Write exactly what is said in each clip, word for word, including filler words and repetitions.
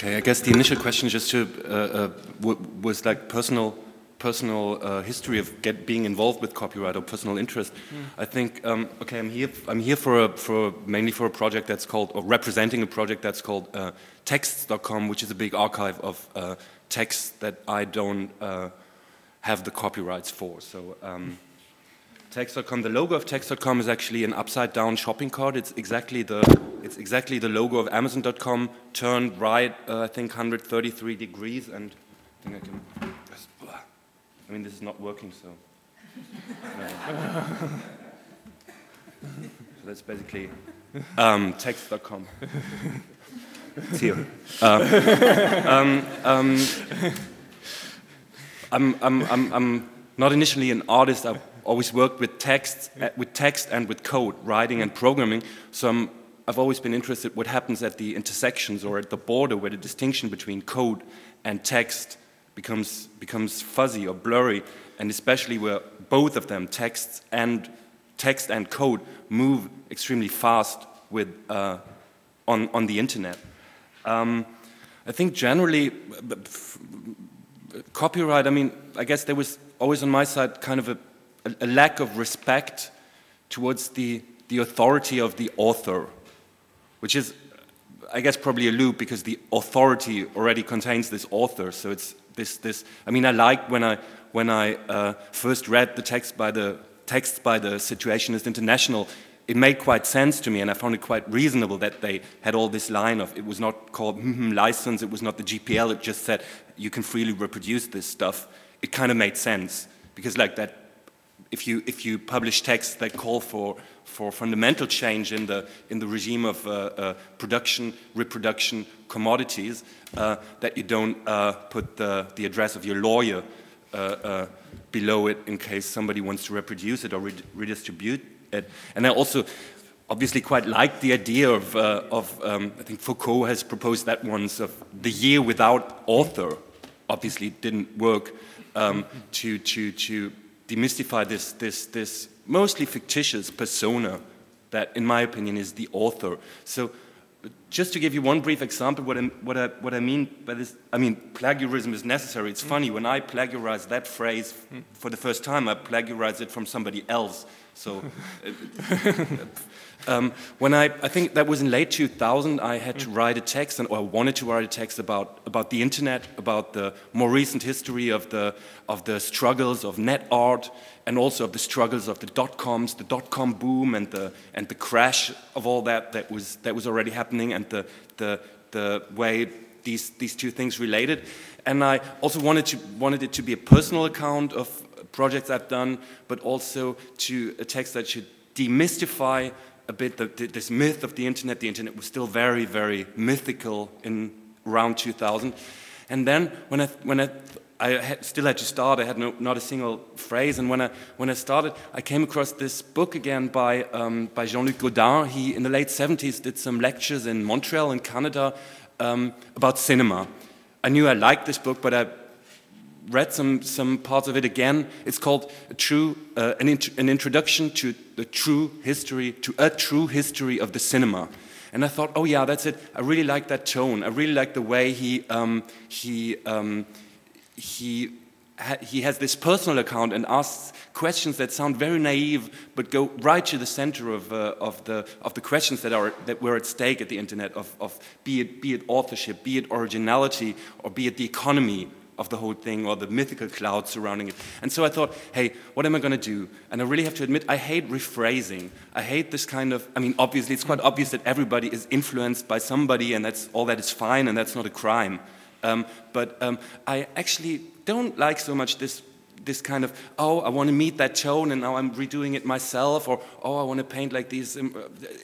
Okay, I guess the initial question just to, uh, uh, w was like personal, personal uh, history of get, being involved with copyright or personal interest. Mm. I think um, okay, I'm here. I'm here for a, for mainly for a project that's called, or representing a project that's called uh, texts dot com, which is a big archive of uh, texts that I don't uh, have the copyrights for. So. Um, Text dot com. The logo of Text dot com is actually an upside-down shopping cart. It's exactly the it's exactly the logo of Amazon dot com turned right. Uh, I think one hundred thirty-three degrees, and I think I can. Just, I mean, this is not working, so. so that's basically um, Text dot com. It's here. Uh, um, um, I'm I'm I'm I'm not initially an artist. I've always worked with text, uh, with text and with code, writing and programming. So I'm, I've always been interested what happens at the intersections or at the border where the distinction between code and text becomes becomes fuzzy or blurry, and especially where both of them, text and text and code, move extremely fast with uh, on on the internet. Um, I think generally, copyright. I mean, I guess there was always on my side kind of a a lack of respect towards the, the authority of the author, which is, I guess, probably a loop because the authority already contains this author. So it's this, this. I mean, I liked when I when I uh, first read the text by the texts by the Situationist International. It made quite sense to me, and I found it quite reasonable that they had all this line of it was not called mm-hmm, license, it was not the G P L. It just said you can freely reproduce this stuff. It kind of made sense because, like that. If you if you publish texts that call for for fundamental change in the in the regime of uh, uh, production, reproduction, commodities, uh, that you don't uh, put the the address of your lawyer uh, uh, below it in case somebody wants to reproduce it or re redistribute it. And I also obviously quite like the idea of uh, of um, I think Foucault has proposed that once of the year without author. Obviously, it didn't work um, to to to. demystify this, this, this mostly fictitious persona that, in my opinion, is the author. So, just to give you one brief example, what I, what I, what I mean by this, I mean, plagiarism is necessary. It's funny, when I plagiarize that phrase for the first time, I plagiarize it from somebody else. So, um, when I, I think that was in late two thousand, I had to write a text, and, or I wanted to write a text about, about the internet, about the more recent history of the, of the struggles of net art, and also of the struggles of the dot-coms, the dot-com boom, and the, and the crash of all that that was, that was already happening, and the, the, the way these, these two things related. And I also wanted, to, wanted it to be a personal account of projects I've done, but also to a text that should demystify a bit the, the, this myth of the internet. The internet was still very, very mythical in around two thousand. And then when I, when I, I had, still had to start, I had no, not a single phrase. And when I, when I started, I came across this book again by, um, by Jean-Luc Godin. He, in the late seventies, did some lectures in Montreal, in Canada, um, about cinema. I knew I liked this book, but I read some, some parts of it again. It's called a true, uh, an, int an introduction to the true history, to a true history of the cinema. And I thought, oh yeah, that's it. I really like that tone. I really like the way he um, he um, he ha he has this personal account and asks questions that sound very naive, but go right to the center of uh, of the of the questions that are that were at stake at the internet. Of of be it be it authorship, be it originality, or be it the economy of the whole thing, or the mythical cloud surrounding it. And so I thought, hey, what am I going to do? And I really have to admit, I hate rephrasing. I hate this kind of, I mean, obviously, it's quite obvious that everybody is influenced by somebody, and that's all that is fine, and that's not a crime. Um, but um, I actually don't like so much this this kind of, oh, I want to meet that tone, and now I'm redoing it myself, or, oh, I want to paint like these. Um,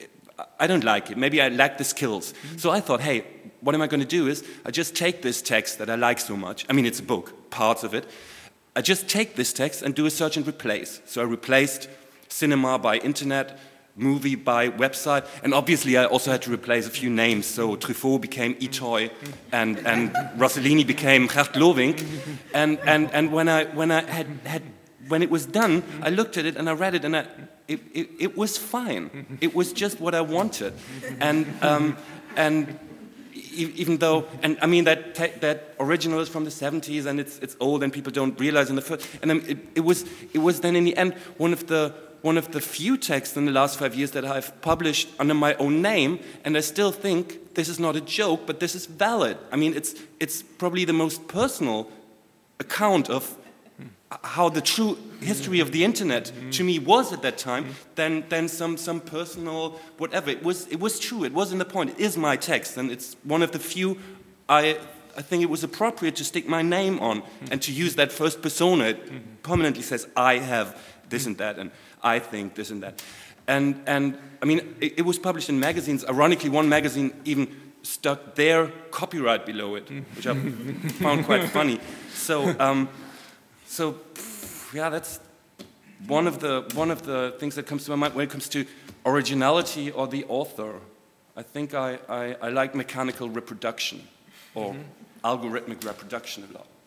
I don't like it. Maybe I lack the skills. Mm-hmm. So I thought, hey, what am I going to do is, I just take this text that I like so much. I mean, it's a book, parts of it. I just take this text and do a search and replace. So I replaced cinema by internet, movie by website, and obviously I also had to replace a few names. So Truffaut became Itoy, and, and Rossellini became Gert Lovink. And, and, and when I, when I had, had, when it was done, I looked at it and I read it, and I, it, it, it was fine. It was just what I wanted. And, um, and e- even though, and I mean that te- that original is from the seventies and it's it's old and people don't realize in the first, and then it, it was it was then in the end one of the one of the few texts in the last five years that I've published under my own name, and I still think this is not a joke, but this is valid. I mean, it's it's probably the most personal account of how the true history of the internet mm-hmm. to me was at that time mm-hmm. than than some some personal whatever. It was it was true. It wasn't the point. It is my text, and it's one of the few I I think it was appropriate to stick my name on mm-hmm. and to use that first persona. It mm-hmm. permanently says I have this mm-hmm. and that, and I think this and that. And and I mean it, it was published in magazines. Ironically, one magazine even stuck their copyright below it, mm-hmm. which I found quite funny. So. Um, So, yeah, that's one of the one of the things that comes to my mind when it comes to originality or the author. I think I, I, I like mechanical reproduction or mm-hmm. algorithmic reproduction a lot.